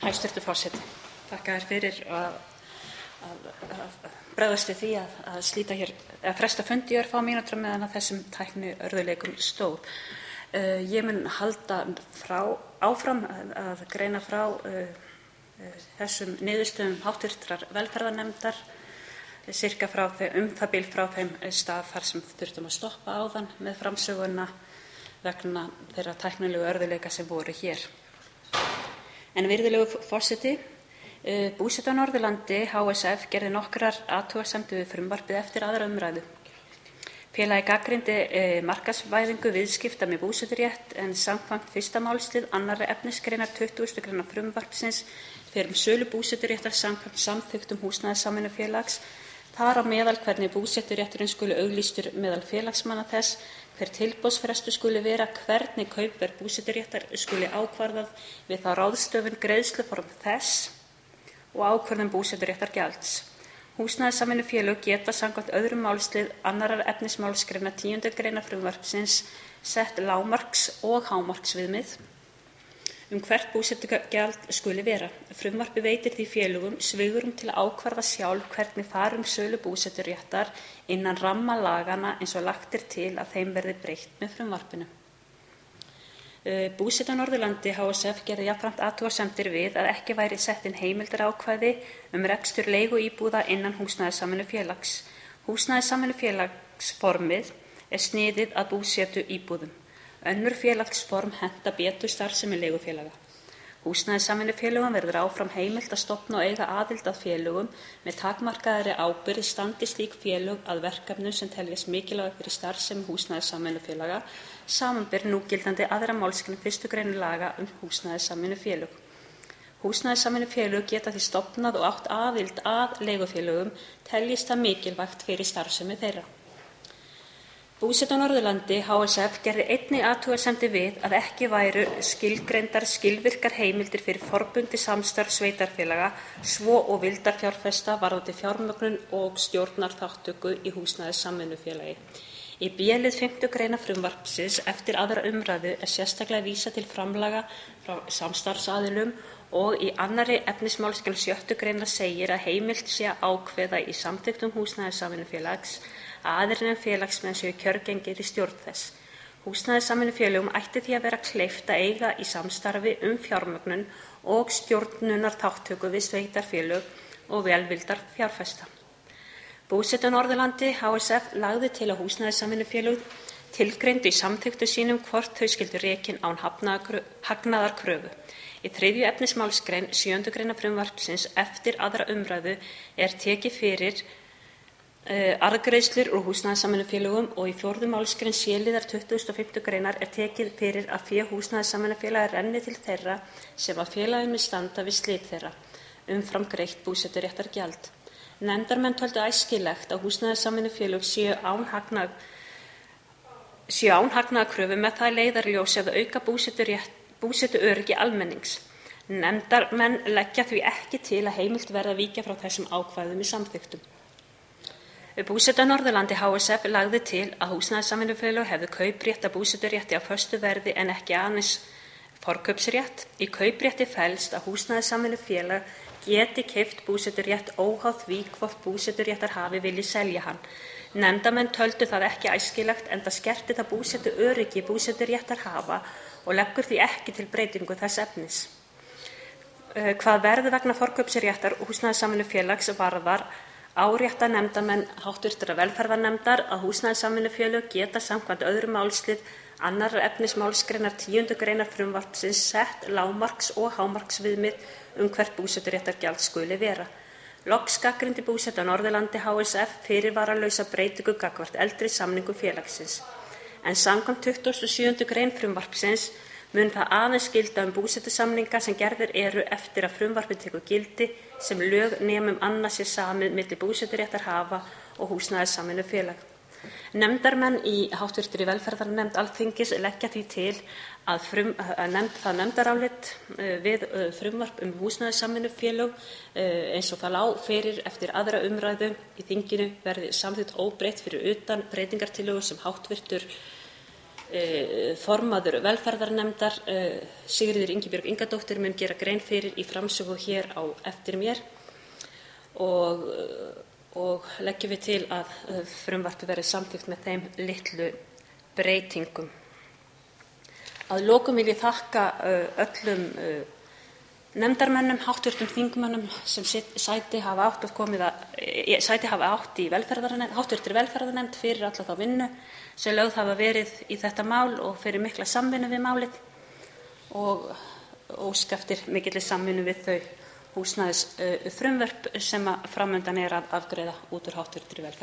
Hæstv. forseti. Þakka þér fyrir að bregðast við því að slíta hér, að fresta fundi í örfá mínútur meðan að þessum tækniörðugleikum stóð. Ég mun halda áfram að greina frá þessum niðurstöðum háttvirtrar velferðarnefndar, sirka frá það bil frá þeim stað þar sem þurftum að stoppa áðan með framsöguna vegna þeirra tæknilegu örðugleika sem voru hér. En virðulegur forseti, Búseta á Norðurlandi HSF gerði nokkrar athugasemdir við frumvarpið eftir aðra umræðu. Félagið gagnrýndi markaðsvæðingu viðskipta með búseturétt en samkvæmt 1. málslið 2. efnisgreinar 20. greinar frumvarpsins fer sölu búseturéttar samkvæmt samþykktum húsnæðissamvinnufélags, þar á meðal hvernig búseturétturinn skuli auglýstur meðal félagsmanna þess, hver tilboðsfrestur skuli vera, hvernig kaupverð búseturéttar skuli ákvarðað við þá ráðstöfun greiðsluform þess og ákvörðun búseturéttargjalds. Húsnæðissamvinnufélög geta samkvæmt öðrum málslið 2. efnismálsgreinar 10. greinar frumvarpsins sett lágmarks- og hámarksviðmið hvert búsetugjald skuli vera. Frumvarpið veitir því félögum svigrúm til að ákvarða sjálf hvernig fari sölu búseturéttar innan ramma laganna eins og lagt til að þeim verði breytt með frumvarpinu. Búseta á Norðurlandi HSF gerði jafnframt athugasemdir við að ekki væri sett inn heimildarákvæði rekstur leiguíbúða innan húsnæðissamvinnufélags. Húsnæðissamvinnufélagsformið sniðið að búsetuíbúðum. Önnur félagsform henta betur starfsemi leigufélaga. Húsnæðissamvinnufélögum verður áfram heimilt að stofna og eiga aðild að félögum með takmarkaðri ábyrgð standi slík félög að verkefnum sem teljast mikilvæg fyrir starfsemi húsnæðissamvinnufélaga, samanber núgildandi 2. málsgrein 1. grein laga húsnæðissamvinnufélög. Húsnæðissamvinnufélög geta því stofnað og átt aðild að leigufélögum teljist það mikilvægt fyrir starfsemi þeirra. Búseta á Norðurlandi HSF gerði einnig athugasemdir við að ekki væru skilgreindar skilvirkar heimildir fyrir forbundið samstarf sveitarfélaga svo og vildarfjárfesta varðandi fjármögnun og stjórnarþátttöku í húsnæðissamvinnufélagi. Í b-lið 5. greinar frumvarpsins eftir aðra umræðu sérstaklega vísað til framlaga frá samstarfsaðilum og í 2. efnismálsgrein 7. greinar segir að heimilt sé að ákveða í samþykktum húsnæðissamvinnufélags að aðrir en félagsmenn séu kjörgengir í stjórn þess. Húsnæðissamvinnufélögum ætti því að vera kleift að eiga í samstarfi fjármögnun og stjórnunarþátttöku við sveitarfélög og velvildarfjárfesta. Búseta á Norðurlandi HSF lagði til að húsnæðissamvinnufélög tilgreindu í samþykktum sínum hvort þau skyldu rekin án hagnaðarkröfu. Í 3. efnismálsgrein 7. greinar frumvarpsins eftir aðra umræðu tekið fyrir arðgreiðslur úr húsnæðissamvinnufélögum og í 4. málsgrein c-liðar 25. greinar tekið fyrir að fé húsnæðissamvinnufélaga renni til þeirra sem að félaginu standa við slit þeirra umfram greitt búseturéttargjald. Nefndarmenn töldu æskilegt að húsnæðissamvinnufélög séu án hagnaðarkröfu með það leiðarljósi að auka búsetuöryggi almennings. Nefndarmenn leggja því ekki til að heimilt verði að víkja frá þessum ákvæðum í samþykktum. Búseta á Norðurlandi HSF lagði til að húsnæðissamvinnufélög hefðu kauprétt að búseturétti á föstu verði en ekki aðeins forkaupsrétt. Í kauprétti felst að húsnæðissamvinnufélag geti keypt búseturétt óháð því hvort búseturéttarhafi vilji selja hann. Nefndarmenn töldu það ekki æskilegt enda skerti það búsetuöryggi búseturéttarhafa og leggur því ekki til breytingu þess efnis. Hvað verður vegna forkaupsréttar húsnæðissamvinnufélags varðar árétta nefndarmenn háttvirtrar velferðarnefndar að húsnæðissamvinnufélög geta samkvæmt öðrum málslið 2. efnismálsgreinar 10. greinar frumvarpsins sett lágmarks- og hámarksviðmið hvert búseturéttargjald skuli vera. Loks gagnrýndi Búseta á Norðurlandi HSF fyrirvaralausa breytingu gagnvart eldri samningum félagsins. En samkvæmt 27. grein frumvarpsins mun það aðeins gilda búsetusamninga sem gerðir eru eftir að frumvarpið tekur gildi sem lög nema annars samið milli búseturéttarhafa og húsnæðissamvinnufélag. Nefndarmenn í háttvirtri velferðarnefnd Alþingis leggja því til að það nefndarálit við frumvarp húsnæðissamvinnufélög eins og það lá fyrir eftir aðra umræðu í þinginu verði samþykkt óbreytt fyrir utan breytingartillögur sem háttvirtur Formaður velferðarnefndar, Sigríður Ingibjörg Ingadóttir, mun gera grein fyrir í framsögu hér á eftir mér og leggjum við til að frumvarpið verði samþykkt með þeim litlu breytingum. Að lokum vil ég þakka öllum nefndarmönnum, hv. þingmönnum sem sæti hafa átt í hv. velferðarnefnd fyrir alla þá vinnu sem lögð hafa verið í þetta mál og fyrir mikla samvinnu við málið og óska eftir mikilli samvinnu við þau húsnæðisfrumvörp sem fram undan er að afgreiða út úr hv. velferðarnefnd.